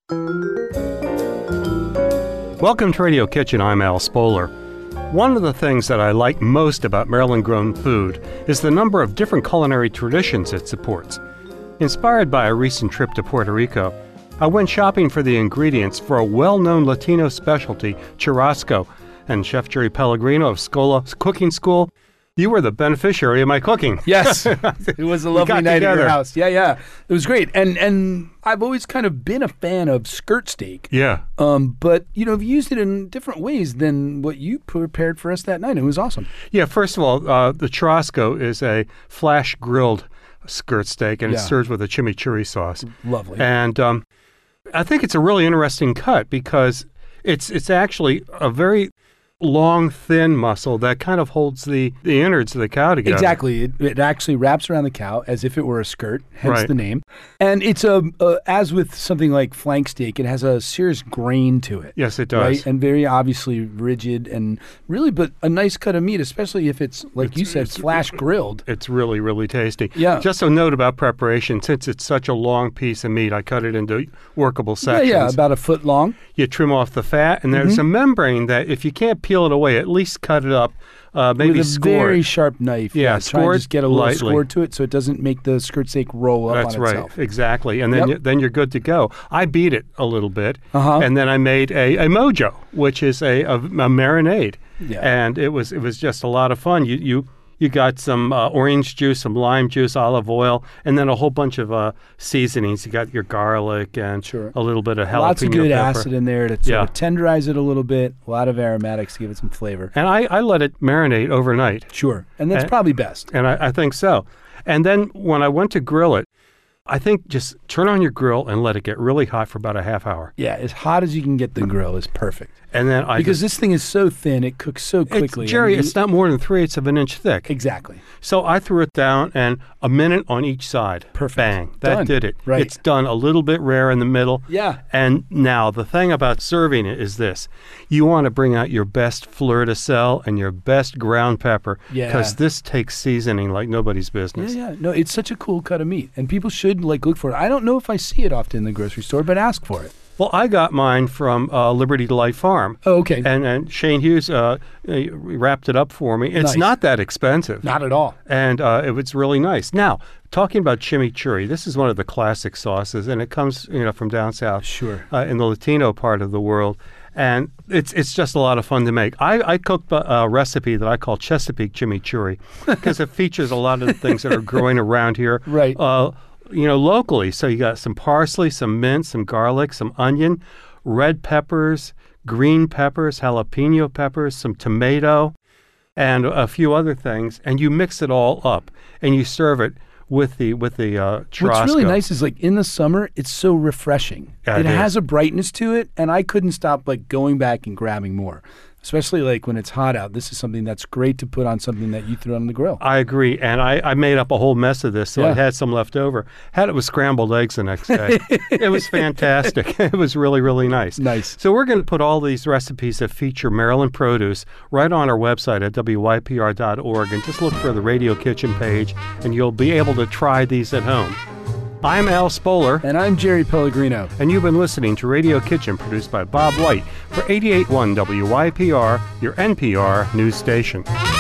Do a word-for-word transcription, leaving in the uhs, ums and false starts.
Welcome to Radio Kitchen. I'm Al Spoler. One of the things that I like most about Maryland-grown food is the number of different culinary traditions it supports. Inspired by a recent trip to Puerto Rico, I went shopping for the ingredients for a well-known Latino specialty, churrasco, and Chef Jerry Pellegrino of Scola Cooking School, you were the beneficiary of my cooking. Yes, it was a lovely night together. at your house. Yeah, yeah, it was great. And and I've always kind of been a fan of skirt steak. Yeah. Um, but you know, I've used it in different ways than what you prepared for us that night. It was awesome. Yeah. First of all, uh, the churrasco is a flash grilled skirt steak, and Yeah. it's served with a chimichurri sauce. Lovely. And um, I think it's a really interesting cut because it's it's actually a very long, thin muscle that kind of holds the, the innards of the cow together. Exactly. It, it actually wraps around the cow as if it were a skirt, hence Right. the name. And it's a, a, as with something like flank steak, it has a serious grain to it. Yes, it does. Right? And very obviously rigid and really, but a nice cut of meat, especially if it's, like It's- you said, it's- flash grilled. It's really, really tasty. Yeah. Just a note about preparation. Since it's such a long piece of meat, I cut it into workable Yeah, sections. yeah, about a foot long. You trim off the fat, and there's Mm-hmm. a membrane that if you can't peel it away, at least cut it up, uh, maybe with a score very it. sharp knife. Yeah, try score and it just get a little lightly. score to it so it doesn't make the skirt steak roll up That's on right, itself. exactly. And then Yep. you, then you're good to go. I beat it a little bit, Uh-huh. and then I made a, a mojo, which is a, a, a marinade. Yeah. And it was it was just a lot of fun. You you you got some uh, orange juice, some lime juice, olive oil, and then a whole bunch of uh, seasonings. You got your garlic and Sure. a little bit of jalapeno Lots of good pepper. acid in there to sort Yeah. of tenderize it a little bit. A lot of aromatics to give it some flavor. And I, I let it marinate overnight. Sure. And that's And- probably best. And I, I think so. And then when I went to grill it, I think just turn on your grill and let it get really hot for about a half hour. Yeah, as hot as you can get the grill is perfect. And then I Because just, this thing is so thin, it cooks so it's, quickly. Jerry, and you- it's not more than three-eighths of an inch thick. Exactly. So I threw it down and a minute on each side. Perfect. Bang. That Done. did it. Right. It's done a little bit rare in the middle. Yeah. And now the thing about serving it is this. You want to bring out your best fleur de sel and your best ground pepper. Yeah. Because this takes seasoning like nobody's Yeah, business. yeah. No, it's such a cool cut of meat. And people should like look for it. I don't know if I see it often in the grocery store, but ask for it. Well, I got mine from uh, Liberty Delight Farm. Oh, okay. And, and Shane Hughes uh, uh, wrapped it up for me. It's Nice. not that expensive. Not at all. And uh, it was really nice. Now, talking about chimichurri, this is one of the classic sauces, and it comes, you know, from down south, Sure. uh, in the Latino part of the world, and it's it's just a lot of fun to make. I, I cooked a, a recipe that I call Chesapeake chimichurri because it features a lot of the things that are growing around here, Right. Uh, you know, locally. So you got some parsley, some mint, some garlic, some onion, red peppers, green peppers, jalapeno peppers, some tomato, and a few other things, and you mix it all up, and you serve it with the with the uh, churrasco. What's really nice is like in the summer, it's so refreshing. Yeah, it it has is. a brightness to it, and I couldn't stop like going back and grabbing more. Especially like when it's hot out. This is something that's great to put on something that you threw on the grill. I agree, and I, I made up a whole mess of this, so I Yeah. had some left over. Had it with scrambled eggs the next day. It was fantastic. It was really, really nice. Nice. So we're going to put all these recipes that feature Maryland produce right on our website at W Y P R dot org, and just look for the Radio Kitchen page, and you'll be able to try these at home. I'm Al Spoler, And I'm Jerry Pellegrino. and you've been listening to Radio Kitchen, produced by Bob White for eighty-eight point one W Y P R, your N P R news station.